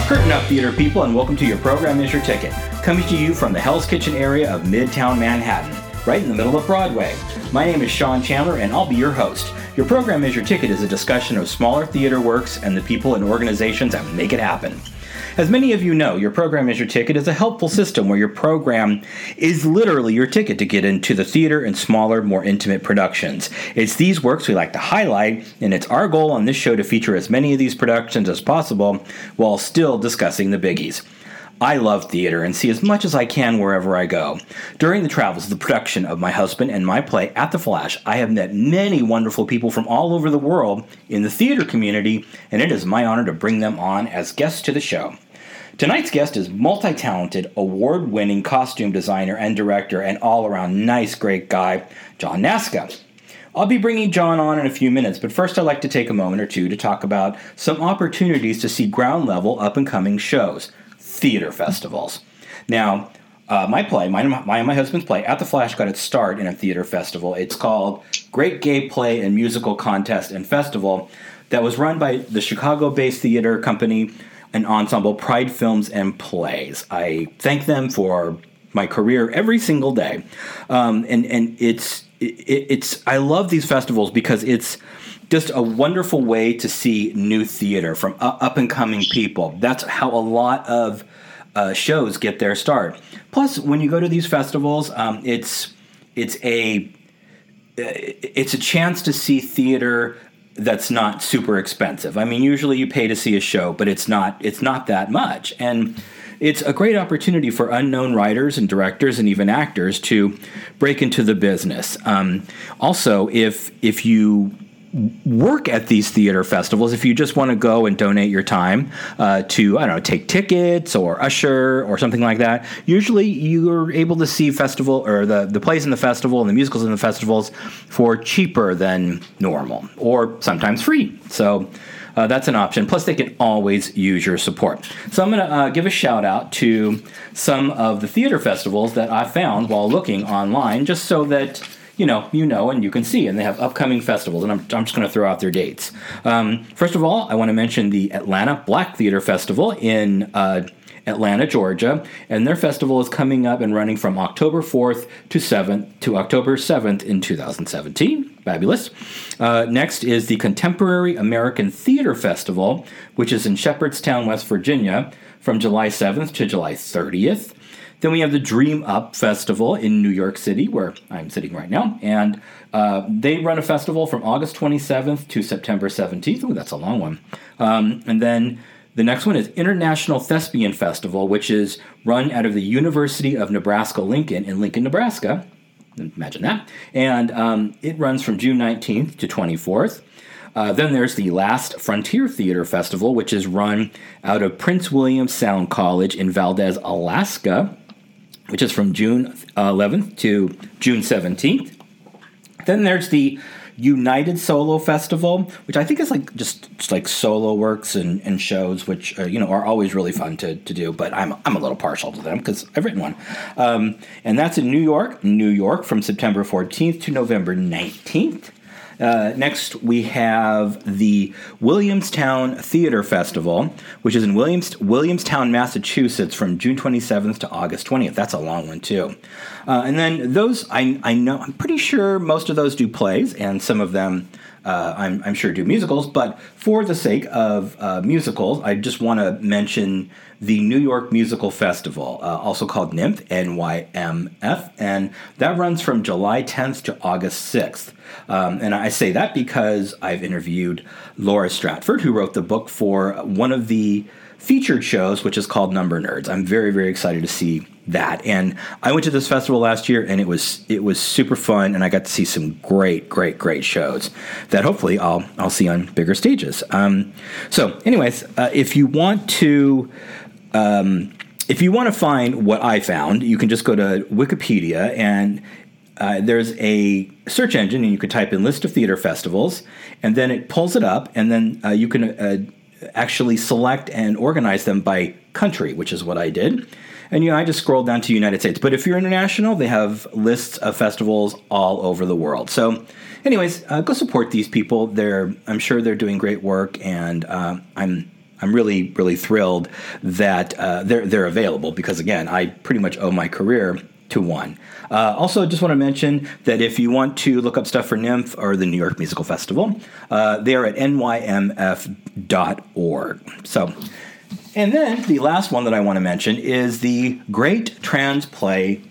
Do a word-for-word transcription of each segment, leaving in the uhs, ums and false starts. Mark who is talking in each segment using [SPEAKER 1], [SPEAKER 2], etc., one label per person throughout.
[SPEAKER 1] Curtain up, theater people, and welcome to Your Program Is Your Ticket, coming to you from the Hell's Kitchen area of Midtown Manhattan, right in the middle of Broadway. My name is Sean Chandler, and I'll be your host. Your Program Is Your Ticket is a discussion of smaller theater works and the people and organizations that make it happen. As many of you know, Your Program Is Your Ticket is a helpful system where your program is literally your ticket to get into the theater and smaller, more intimate productions. It's these works we like to highlight, and it's our goal on this show to feature as many of these productions as possible while still discussing the biggies. I love theater and see as much as I can wherever I go. During the travels of the production of my husband and my play At the Flash, I have met many wonderful people from all over the world in the theater community, and it is my honor to bring them on as guests to the show. Tonight's guest is multi-talented, award-winning costume designer and director and all-around nice, great guy, John Nasca. I'll be bringing John on in a few minutes, but first I'd like to take a moment or two to talk about some opportunities to see ground-level, up-and-coming shows, theater festivals. Now, uh, my play, my, my and my husband's play, At the Flash, got its start in a theater festival. It's called Great Gay Play and Musical Contest and Festival that was run by the Chicago-based theater company and ensemble Pride Films and Plays. I thank them for my career every single day, um, and and it's it, it's I love these festivals because it's just a wonderful way to see new theater from up and coming people. That's how a lot of uh, shows get their start. Plus, when you go to these festivals, um, it's it's a it's a chance to see theater that's not super expensive. I mean, usually you pay to see a show, but it's not it's not that much. And it's a great opportunity for unknown writers and directors and even actors to break into the business. Um, also, if if you work at these theater festivals, if you just want to go and donate your time uh, to, I don't know, take tickets or usher or something like that, usually you're able to see festival or the, the plays in the festival and the musicals in the festivals for cheaper than normal or sometimes free. So uh, that's an option. Plus, they can always use your support. So I'm going to uh, give a shout out to some of the theater festivals that I found while looking online, just so that you know, you know, and you can see, and they have upcoming festivals, and I'm, I'm just going to throw out their dates. Um, first of all, I want to mention the Atlanta Black Theater Festival in uh, Atlanta, Georgia, and their festival is coming up and running from October fourth to seventh to October seventh in two thousand seventeen. Fabulous. Uh, next is the Contemporary American Theater Festival, which is in Shepherdstown, West Virginia, from July seventh to July thirtieth. Then we have the Dream Up Festival in New York City, where I'm sitting right now. And uh, they run a festival from August twenty-seventh to September seventeenth. Oh, that's a long one. Um, and then the next one is International Thespian Festival, which is run out of the University of Nebraska-Lincoln in Lincoln, Nebraska. Imagine that. And um, it runs from June nineteenth to twenty-fourth. Uh, then there's the Last Frontier Theater Festival, which is run out of Prince William Sound College in Valdez, Alaska, which is from June eleventh to June seventeenth. Then there's the United Solo Festival, which I think is like just, just like solo works and, and shows, which uh, you know are always really fun to, to do. But I'm I'm a little partial to them because I've written one, um, and that's in New York, New York, from September fourteenth to November nineteenth. Uh, next, we have the Williamstown Theater Festival, which is in Williams, Williamstown, Massachusetts, from June twenty-seventh to August twentieth. That's a long one, too. Uh, and then those, I, I know, I'm pretty sure most of those do plays, and some of them, uh, I'm, I'm sure, do musicals. But for the sake of uh, musicals, I just want to mention the New York Musical Festival, uh, also called NYMF, N Y M F, and that runs from July tenth to August sixth. Um, and I say that because I've interviewed Laura Stratford, who wrote the book for one of the featured shows, which is called Number Nerds. I'm very, very excited to see that. And I went to this festival last year, and it was it was super fun, and I got to see some great, great, great shows that hopefully I'll I'll see on bigger stages. Um, so, anyways, uh, if you want to. Um, if you want to find what I found, you can just go to Wikipedia, and uh, there's a search engine, and you could type in list of theater festivals, and then it pulls it up, and then uh, you can uh, actually select and organize them by country, which is what I did. And you know, I just scrolled down to United States. But if you're international, they have lists of festivals all over the world. So anyways, uh, go support these people. They're I'm sure they're doing great work, and uh, I'm I'm really, really thrilled that uh, they're they're available because, again, I pretty much owe my career to one. Uh, also, just want to mention that if you want to look up stuff for NYMF or the New York Musical Festival, uh, they're at N Y M F dot org. So, and then the last one that I want to mention is the Great Trans Play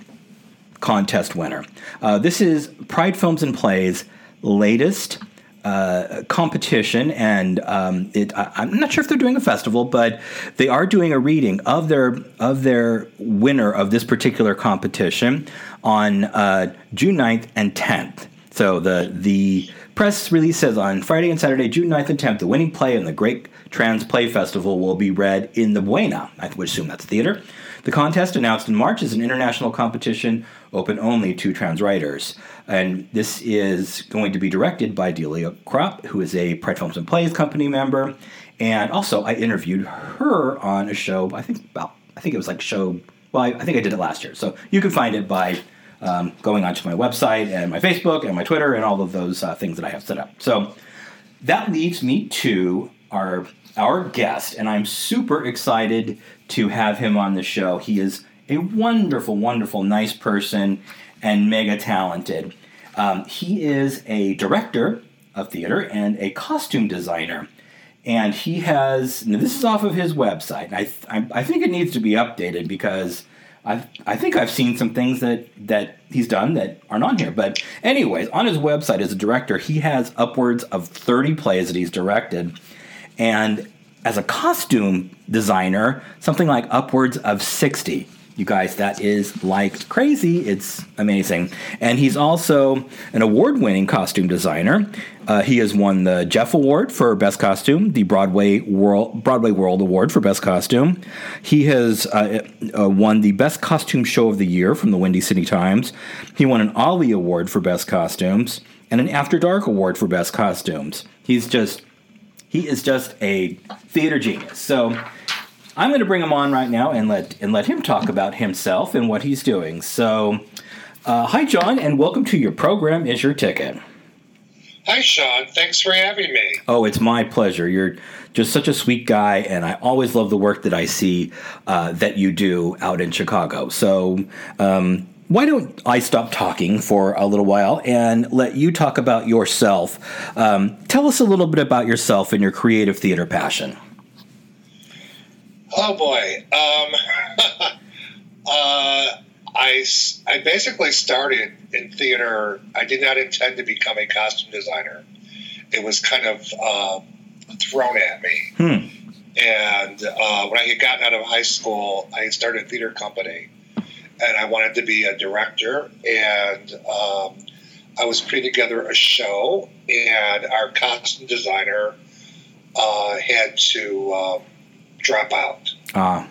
[SPEAKER 1] Contest winner. Uh, this is Pride Films and Plays' latest Uh, competition, and um, it, I, I'm not sure if they're doing a festival, but they are doing a reading of their of their winner of this particular competition on uh, June ninth and tenth. So the the press release says on Friday and Saturday, June ninth and tenth, the winning play in the Great Trans Play Festival will be read in the Buena. I would assume that's theater. The contest, announced in March, is an international competition open only to trans writers. And this is going to be directed by Delia Kropp, who is a Pride Films and Plays company member. And also, I interviewed her on a show, I think about, I think it was like show, well, I, I think I did it last year. So you can find it by um, going onto my website and my Facebook and my Twitter and all of those uh, things that I have set up. So that leads me to our our guest, and I'm super excited to have him on the show. He is a wonderful, wonderful, nice person and mega talented. Um, he is a director of theater and a costume designer. And he has, now this is off of his website. I, I I think it needs to be updated because I I think I've seen some things that, that he's done that aren't on here. But anyways, on his website as a director, he has upwards of thirty plays that he's directed. And as a costume designer, something like upwards of sixty. You guys, that is like crazy. It's amazing. And he's also an award-winning costume designer. Uh, he has won the Jeff Award for Best Costume, the Broadway World Broadway World Award for Best Costume. He has uh, uh, won the Best Costume Show of the Year from the Windy City Times. He won an Ollie Award for Best Costumes and an After Dark Award for Best Costumes. He's just, he is just a theater genius. So I'm going to bring him on right now and let and let him talk about himself and what he's doing. So, uh, hi, John, and welcome to Your Program Is Your Ticket.
[SPEAKER 2] Hi, Sean. Thanks for having me.
[SPEAKER 1] Oh, it's my pleasure. You're just such a sweet guy, and I always love the work that I see uh, that you do out in Chicago. So, um, why don't I stop talking for a little while and let you talk about yourself? Um, tell us a little bit about yourself and your creative theater passion.
[SPEAKER 2] Oh, boy. Um, uh, I, I basically started in theater. I did not intend to become a costume designer. It was kind of uh, thrown at me.
[SPEAKER 1] Hmm.
[SPEAKER 2] And uh, when I had gotten out of high school, I started a theater company. And I wanted to be a director. And um, I was putting together a show. And our costume designer uh, had to Uh, drop out.
[SPEAKER 1] Ah.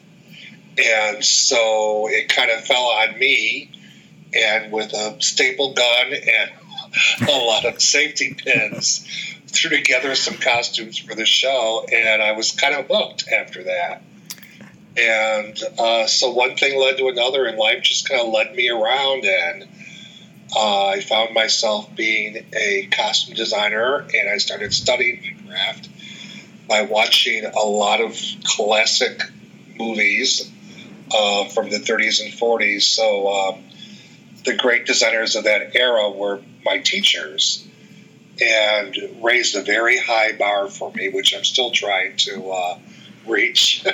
[SPEAKER 2] And so it kind of fell on me, and with a staple gun and a lot of safety pins, threw together some costumes for the show, and I was kind of hooked after that. And uh, so one thing led to another, and life just kind of led me around, and uh, I found myself being a costume designer, and I started studying my craft by watching a lot of classic movies uh, from the thirties and forties. So um, the great designers of that era were my teachers and raised a very high bar for me, which I'm still trying to uh, reach.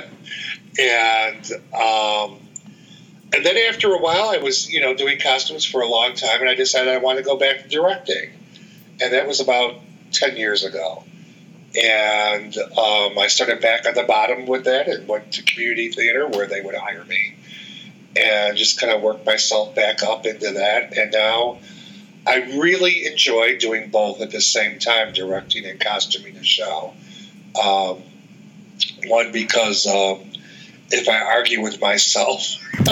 [SPEAKER 2] and um, and then after a while, I was you know doing costumes for a long time, and I decided I wanted to go back to directing. And that was about ten years ago. And um, I started back at the bottom with that and went to community theater where they would hire me and just kind of worked myself back up into that. And now I really enjoy doing both at the same time, directing and costuming a show. Um, one, because um, if I argue with myself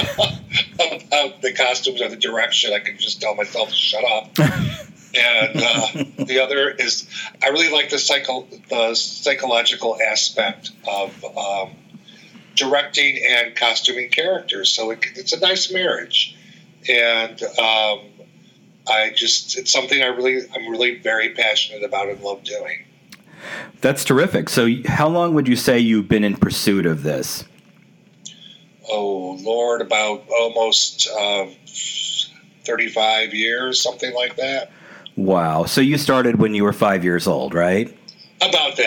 [SPEAKER 2] about the costumes or the direction, I can just tell myself to shut up. And uh, the other is, I really like the, psycho, the psychological aspect of um, directing and costuming characters. So it, it's a nice marriage, and um, I just it's something I really I'm really very passionate about and love doing.
[SPEAKER 1] That's terrific. So how long would you say you've been in pursuit of this?
[SPEAKER 2] Oh, Lord, about almost uh, thirty-five years, something like that.
[SPEAKER 1] Wow. So you started when you were five years old, right?
[SPEAKER 2] About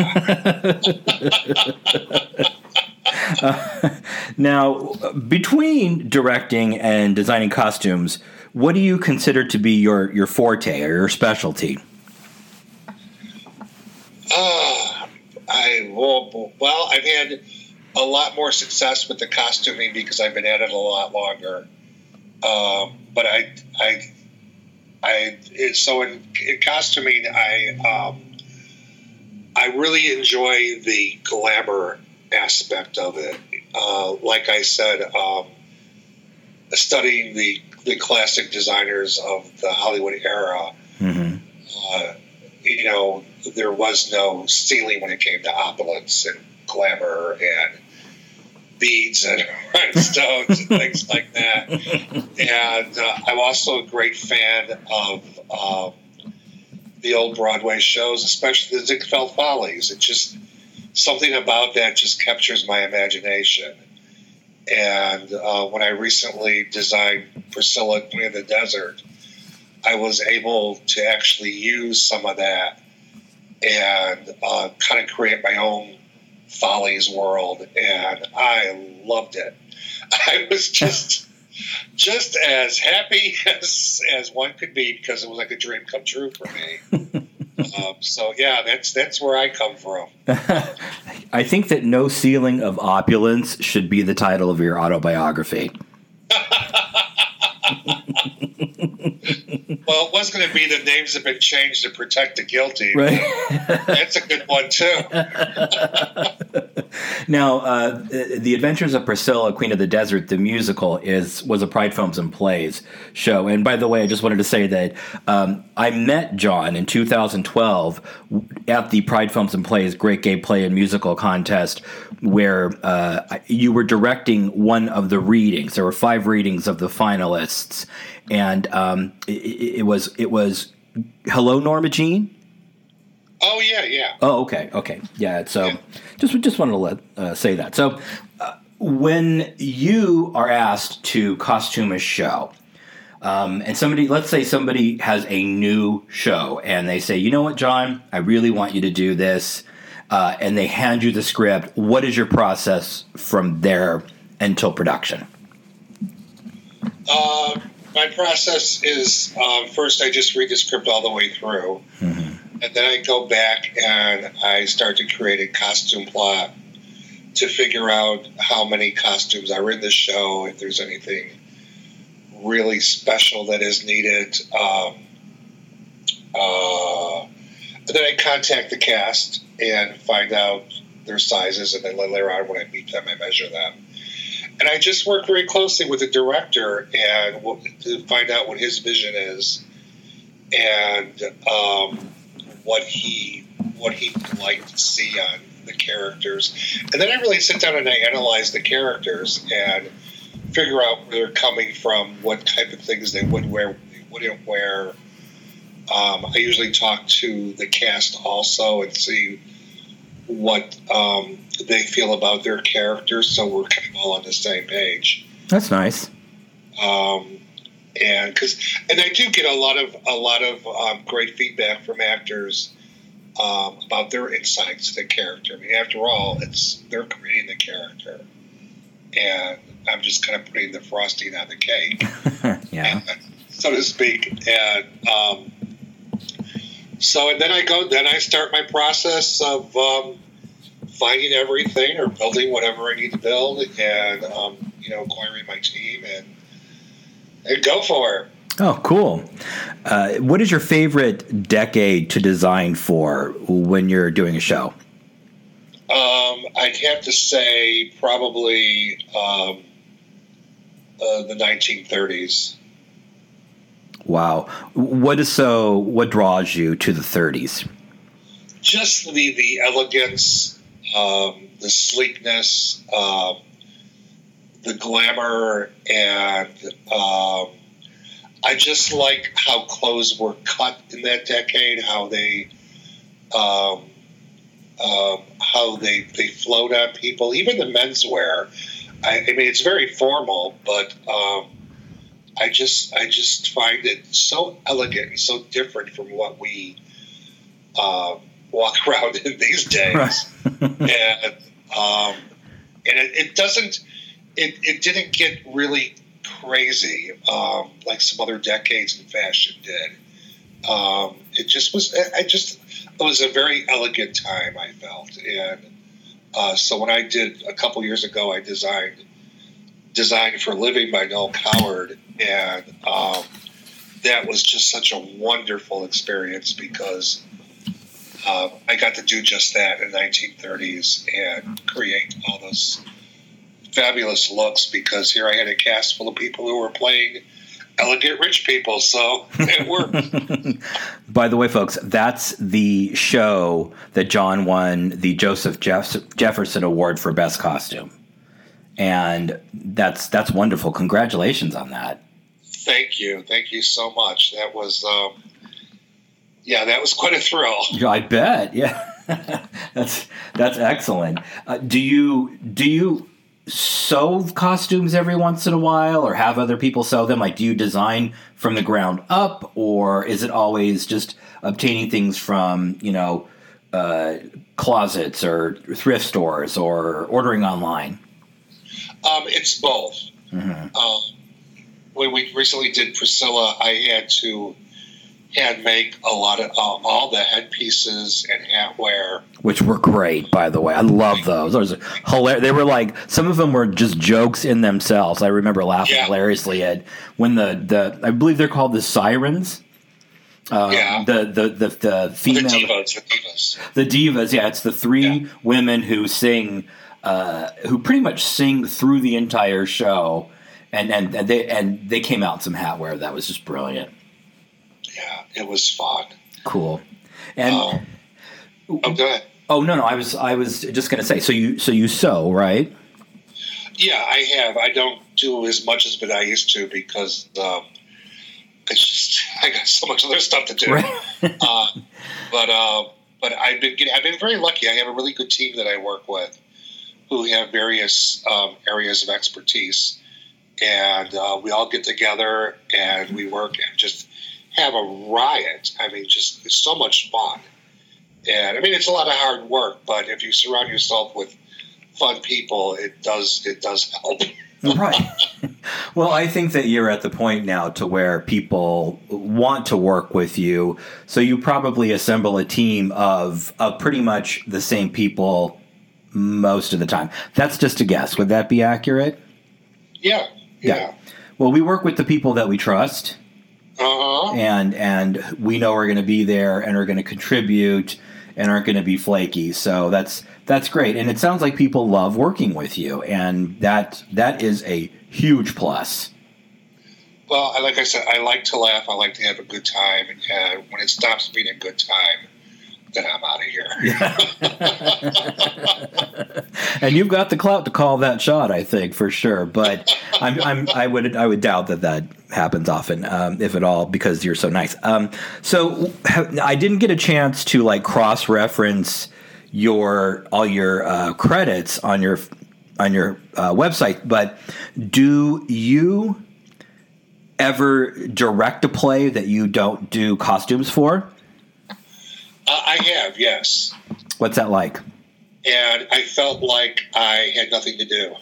[SPEAKER 2] that, yeah.
[SPEAKER 1] uh, now, between directing and designing costumes, what do you consider to be your, your forte or your specialty?
[SPEAKER 2] Uh, I well, well, I've had a lot more success with the costuming because I've been at it a lot longer. Um, but I, I, I. So in, in costuming, I, um, I really enjoy the glamour aspect of it. Uh, like I said, um, studying the the classic designers of the Hollywood era. Mm-hmm. Uh, you know, there was no ceiling when it came to opulence and glamour and beads and rhinestones and things like that. And uh, I'm also a great fan of um, the old Broadway shows, especially the Ziegfeld Follies. It just, something about that just captures my imagination. And uh, when I recently designed Priscilla, Queen of the Desert, I was able to actually use some of that and uh, kind of create my own Follies world, and I loved it. I was just just as happy as as one could be because it was like a dream come true for me. um, so yeah, that's that's where I come from.
[SPEAKER 1] I think that No Ceiling of Opulence should be the title of your autobiography.
[SPEAKER 2] Well, it was going to be The Names Have Been Changed to Protect the Guilty.
[SPEAKER 1] Right.
[SPEAKER 2] That's a good one, too.
[SPEAKER 1] Now, uh, The Adventures of Priscilla, Queen of the Desert, the musical, is was a Pride Films and Plays show. And by the way, I just wanted to say that um, I met John in two thousand twelve at the Pride Films and Plays Great Gay Play and Musical Contest, where uh, you were directing one of the readings. There were five readings of the finalists. And um, it, it was it was Hello, Norma Jean.
[SPEAKER 2] Oh yeah, yeah.
[SPEAKER 1] Oh okay, okay, yeah. So yeah. just just wanted to let uh, say that. So uh, when you are asked to costume a show, um, and somebody, let's say somebody has a new show, and they say, you know what, John, I really want you to do this, uh, and they hand you the script. What is your process from there until production?
[SPEAKER 2] Uh, my process is um, first I just read the script all the way through, mm-hmm. and then I go back and I start to create a costume plot to figure out how many costumes are in the show, if there's anything really special that is needed. Um, uh, and then I contact the cast and find out their sizes, and then later on when I meet them, I measure them. And I just work very closely with the director and to find out what his vision is and um, what he what he'd like to see on the characters. And then I really sit down and I analyze the characters and figure out where they're coming from, what type of things they would wear, what they wouldn't wear. Um, I usually talk to the cast also and see what um, they feel about their characters, so we're kind of all on the same page.
[SPEAKER 1] That's nice.
[SPEAKER 2] Um, and because, and I do get a lot of a lot of um, great feedback from actors um, about their insights to the character. I mean, after all, it's they're creating the character, and I'm just kind of putting the frosting on the cake,
[SPEAKER 1] yeah,
[SPEAKER 2] so to speak. And um, so, and then I go, then I start my process of um, finding everything or building whatever I need to build, and um, you know, acquiring my team and and go for it.
[SPEAKER 1] Oh, cool. Uh, what is your favorite decade to design for when you're doing a show?
[SPEAKER 2] Um, I'd have to say probably um, uh, the nineteen thirties.
[SPEAKER 1] Wow. What is so? What draws you to the thirties?
[SPEAKER 2] Just the the elegance, um, the sleekness, um, the glamour, and um, I just like how clothes were cut in that decade. How they, um, um, how they, they float on people, even the menswear. I, I mean, it's very formal, but um, I just I just find it so elegant and so different from what we uh, walk around in these days.
[SPEAKER 1] Right.
[SPEAKER 2] and um, and it, it doesn't it, it didn't get really crazy um, like some other decades in fashion did. Um, it just was I just it was a very elegant time, I felt. And uh, so when I did a couple years ago, I designed designed for a living by Noel Coward, and um, that was just such a wonderful experience because uh, I got to do just that in the nineteen thirties and create all those fabulous looks, because here I had a cast full of people who were playing elegant rich people, so it worked.
[SPEAKER 1] By the way, folks, that's the show that John won the Joseph Jeff- Jefferson Award for Best Costume. And that's that's wonderful. Congratulations on that.
[SPEAKER 2] Thank you. Thank you so much. That was, um, yeah, that was quite a thrill.
[SPEAKER 1] I bet. Yeah, that's that's excellent. Uh, do you do you sew costumes every once in a while, or have other people sew them? Like, do you design from the ground up, or is it always just obtaining things from, you know, uh, closets or thrift stores, or ordering online?
[SPEAKER 2] Um, it's both.
[SPEAKER 1] Mm-hmm.
[SPEAKER 2] Um, when we recently did Priscilla, I had to hand make a lot of uh, all the headpieces and hatwear,
[SPEAKER 1] which were great, by the way. I love those. Those are hilarious. They were like, some of them were just jokes in themselves. I remember laughing
[SPEAKER 2] yeah.
[SPEAKER 1] hilariously at when the, the I believe they're called the sirens. Uh,
[SPEAKER 2] yeah.
[SPEAKER 1] The the the, the female
[SPEAKER 2] the divas, the divas.
[SPEAKER 1] The divas. Yeah, it's the three
[SPEAKER 2] yeah.
[SPEAKER 1] women who sing. Uh, who pretty much sing through the entire show, and, and, and they and they came out in some hatwear that was just brilliant.
[SPEAKER 2] Yeah, it was fun.
[SPEAKER 1] Cool. And
[SPEAKER 2] um, oh, go ahead.
[SPEAKER 1] Oh no, no, I was I was just going to say. So you so you sew, right?
[SPEAKER 2] Yeah, I have. I don't do as much as but I used to, because um, it's just I got so much other stuff to do.
[SPEAKER 1] Right.
[SPEAKER 2] uh, but uh, but I've been getting, I've been very lucky. I have a really good team that I work with, who have various um, areas of expertise, and uh, we all get together and we work and just have a riot. I mean, just it's so much fun. And I mean, it's a lot of hard work, but if you surround yourself with fun people, it does it does help.
[SPEAKER 1] Right. Well, I think that you're at the point now to where people want to work with you, so you probably assemble a team of of pretty much the same people most of the time. That's just a guess. Would that be accurate?
[SPEAKER 2] Yeah. Yeah.
[SPEAKER 1] yeah. Well, we work with the people that we trust.
[SPEAKER 2] Uh-huh.
[SPEAKER 1] And and we know we're going to be there and are going to contribute and aren't going to be flaky. So that's that's great. And it sounds like people love working with you, and that that is a huge plus.
[SPEAKER 2] Well, like I said, I like to laugh. I like to have a good time. And when it stops being a good time, then I'm out of here.
[SPEAKER 1] Yeah. And you've got the clout to call that shot, I think, for sure. But I'm, I'm, I would, I would doubt that that happens often, um, if at all, because you're so nice. Um, so I didn't get a chance to like cross-reference your all your uh, credits on your on your uh, website. But do you ever direct a play that you don't do costumes for?
[SPEAKER 2] Uh, I have, yes.
[SPEAKER 1] What's that like?
[SPEAKER 2] And I felt like I had nothing to do.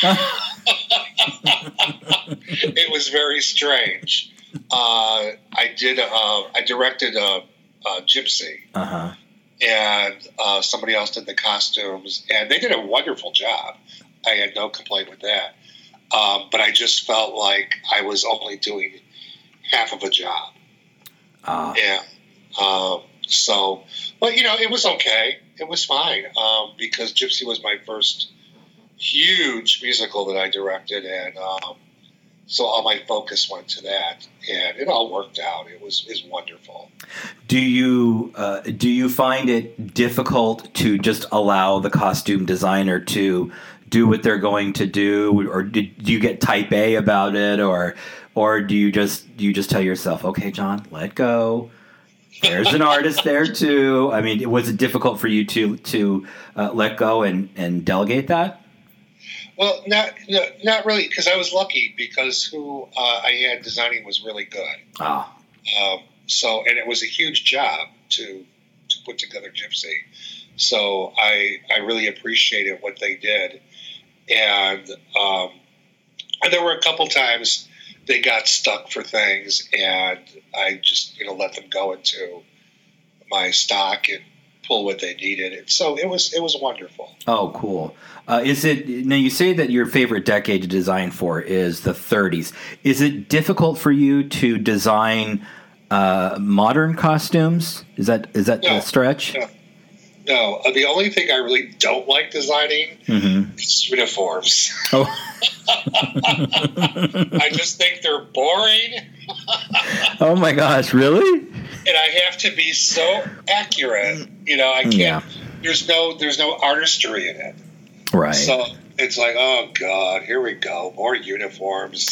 [SPEAKER 2] It was very strange. Uh, I did. Uh, I directed a, a Gypsy,
[SPEAKER 1] uh-huh.
[SPEAKER 2] and uh, somebody else did the costumes, and they did a wonderful job. I had no complaint with that. Um, but I just felt like I was only doing half of a job.
[SPEAKER 1] Uh.
[SPEAKER 2] And um, so, but you know, it was okay. It was fine um, because Gypsy was my first huge musical that I directed, and um, so all my focus went to that, and it all worked out. It was is wonderful.
[SPEAKER 1] Do you uh, do you find it difficult to just allow the costume designer to do what they're going to do, or do, do you get type A about it, or or do you just do you just tell yourself, okay, John, let go? There's an artist there too. I mean, was it difficult for you to to uh, let go and, and delegate that?
[SPEAKER 2] Well, not no, not really, because I was lucky because who uh, I had designing was really good.
[SPEAKER 1] Ah.
[SPEAKER 2] Um, so, and it was a huge job to to put together Gypsy. So I I really appreciated what they did, and um, and there were a couple times they got stuck for things, and I just you know let them go into my stock and pull what they needed. And so it was it was wonderful.
[SPEAKER 1] Oh, cool. Uh, is it now? You say that your favorite decade to design for is the thirties. Is it difficult for you to design uh, modern costumes? Is that is that
[SPEAKER 2] No,
[SPEAKER 1] a stretch?
[SPEAKER 2] No, no. Uh, the only thing I really don't like designing
[SPEAKER 1] Mm-hmm.
[SPEAKER 2] is uniforms.
[SPEAKER 1] Oh.
[SPEAKER 2] I just think they're boring,
[SPEAKER 1] Oh my gosh! Really?
[SPEAKER 2] and I have to be so accurate. You know, I can't.
[SPEAKER 1] Yeah.
[SPEAKER 2] There's no there's no artistry in it.
[SPEAKER 1] Right.
[SPEAKER 2] So it's like, oh God, here we go, more uniforms.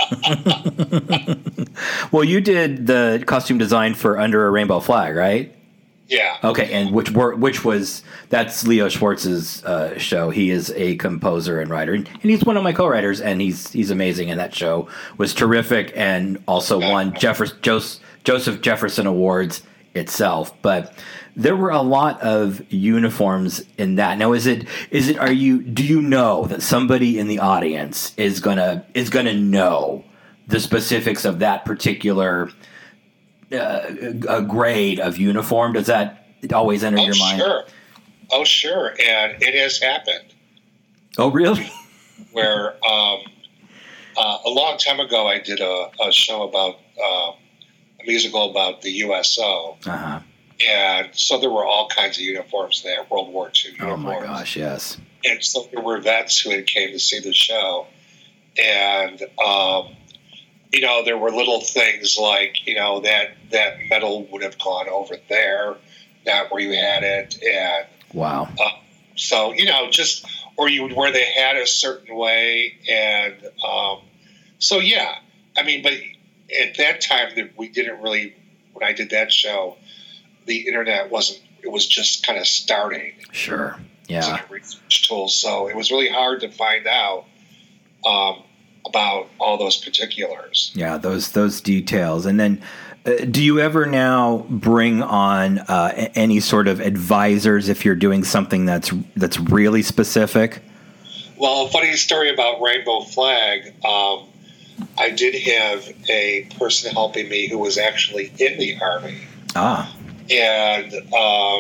[SPEAKER 1] Well, you did the costume design for Under a Rainbow Flag, right?
[SPEAKER 2] Yeah.
[SPEAKER 1] Okay, and which were which was that's Leo Schwartz's uh, show. He is a composer and writer, and, and he's one of my co-writers, and he's he's amazing. And that show was terrific, and also won Jefferson, Joseph, Joseph Jefferson Awards itself. But there were a lot of uniforms in that. Now, is it is it are you do you know that somebody in the audience is gonna is gonna know the specifics of that particular uh, a grade of uniform? Does that always enter
[SPEAKER 2] Oh,
[SPEAKER 1] your mind?
[SPEAKER 2] sure. Oh, sure. And it has happened
[SPEAKER 1] Oh, really?
[SPEAKER 2] where um, uh, a long time ago I did a, a show about um, a musical about the U S O.
[SPEAKER 1] Uh-huh.
[SPEAKER 2] And so there were all kinds of uniforms there, World War Two uniforms.
[SPEAKER 1] Oh, my gosh, yes.
[SPEAKER 2] And so there were vets who had came to see the show. And, um, you know, there were little things like, you know, that, that medal would have gone over there, not where you had it. And
[SPEAKER 1] Wow.
[SPEAKER 2] uh, so, you know, just, or you would wear the hat a certain way. And um, so, yeah, I mean, but at that time that we didn't really, when I did that show, the internet wasn't, it was just kind of starting.
[SPEAKER 1] Sure.
[SPEAKER 2] It was
[SPEAKER 1] Yeah.
[SPEAKER 2] like a research tool. So it was really hard to find out um, about all those particulars.
[SPEAKER 1] Yeah, those those details. And then uh, do you ever now bring on uh, a- any sort of advisors if you're doing something that's that's really specific?
[SPEAKER 2] Well, a funny story about Rainbow Flag. Um, I did have a person helping me who was actually in the Army.
[SPEAKER 1] Ah.
[SPEAKER 2] And um,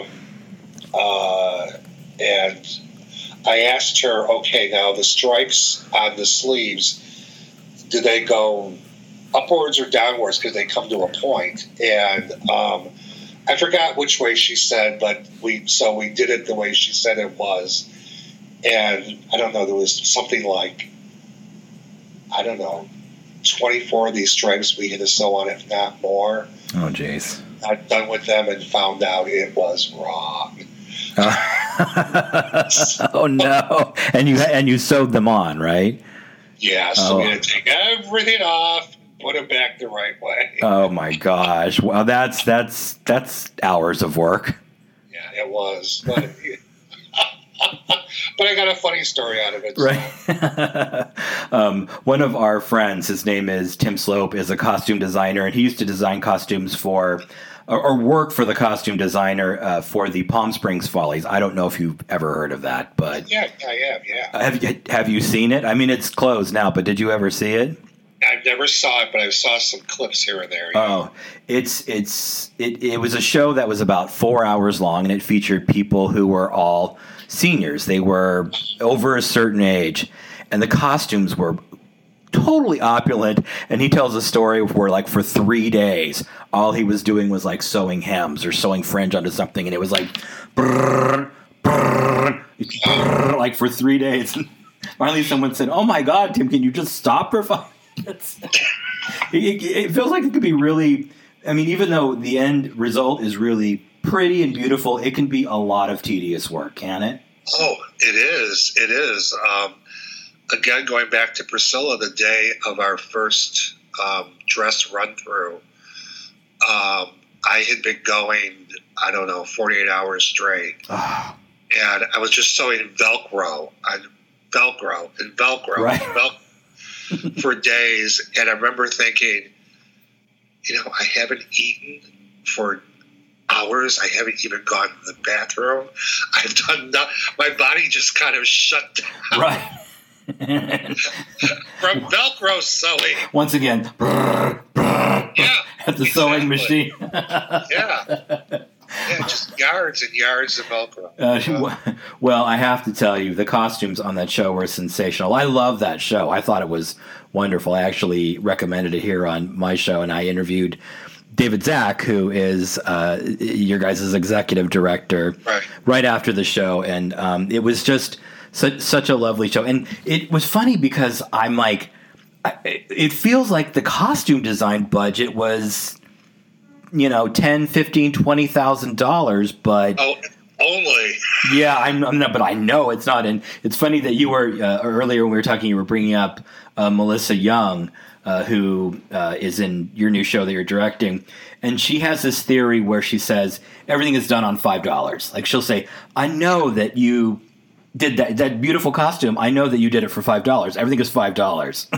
[SPEAKER 2] uh, and I asked her, okay, now the stripes on the sleeves, do they go upwards or downwards? Because they come to a point. And um, I forgot which way she said, but we so we did it the way she said it was. And I don't know, there was something like, I don't know, twenty-four of these stripes we had to sew on, if not more.
[SPEAKER 1] Oh, jeez.
[SPEAKER 2] I'd done with them and found out it was wrong.
[SPEAKER 1] Uh, oh no! And you and you sewed them on, right?
[SPEAKER 2] Yeah, so
[SPEAKER 1] Oh.
[SPEAKER 2] we had to take everything off, put it back the right way.
[SPEAKER 1] Oh my gosh! Well, that's that's that's hours of work.
[SPEAKER 2] Yeah, it was. But, but I got a funny story out of it. so.
[SPEAKER 1] Right. um, one of our friends, his name is Tim Slope, is a costume designer, and he used to design costumes for, or, or work for the costume designer uh, for the Palm Springs Follies. I don't know if you've ever heard of that, but
[SPEAKER 2] Yeah, I have, yeah.
[SPEAKER 1] have you have you seen it? I mean, it's closed now, but did you ever see it?
[SPEAKER 2] I never saw it, but I saw some clips here and there.
[SPEAKER 1] Oh, it's it's it, it was a show that was about four hours long, and it featured people who were all seniors. They were over a certain age, and the costumes were totally opulent. And he tells a story where, like, for three days, all he was doing was like sewing hems or sewing fringe onto something, and it was like, brrr, brrr, brrr, like for three days. And finally, someone said, "Oh my God, Tim, can you just stop for five minutes?" it, it feels like it could be really. I mean, even though the end result is really pretty and beautiful, it can be a lot of tedious work, can it?
[SPEAKER 2] Oh, it is. It is. Um, again, going back to Priscilla, the day of our first um, dress run through, um, I had been going, I don't know, forty-eight hours straight.
[SPEAKER 1] Oh.
[SPEAKER 2] And I was just sewing Velcro on Velcro and Velcro
[SPEAKER 1] right.
[SPEAKER 2] and Velcro for days. And I remember thinking, you know, I haven't eaten for hours. I haven't even gone to the bathroom. I've done not, my body just kind of shut down.
[SPEAKER 1] Right.
[SPEAKER 2] From Velcro sewing.
[SPEAKER 1] Once again, brr, brr,
[SPEAKER 2] yeah,
[SPEAKER 1] at the
[SPEAKER 2] exactly.
[SPEAKER 1] sewing machine.
[SPEAKER 2] yeah. Yeah, just yards and yards of Velcro.
[SPEAKER 1] Uh, well, I have to tell you, the costumes on that show were sensational. I love that show. I thought it was wonderful. I actually recommended it here on my show, and I interviewed David Zach, who is uh, your guys' executive director,
[SPEAKER 2] right,
[SPEAKER 1] right after the show. And um, it was just such, such a lovely show. And it was funny because I'm like, it feels like the costume design budget was, you know, ten, fifteen, twenty thousand dollars, but
[SPEAKER 2] oh, only.
[SPEAKER 1] Yeah, I'm, I'm not, but I know it's not. And it's funny that you were uh, earlier when we were talking, you were bringing up uh, Melissa Young, uh, who uh, is in your new show that you're directing, and she has this theory where she says everything is done on five dollars. Like she'll say, "I know that you did that that beautiful costume. I know that you did it for five dollars. Everything is five dollars."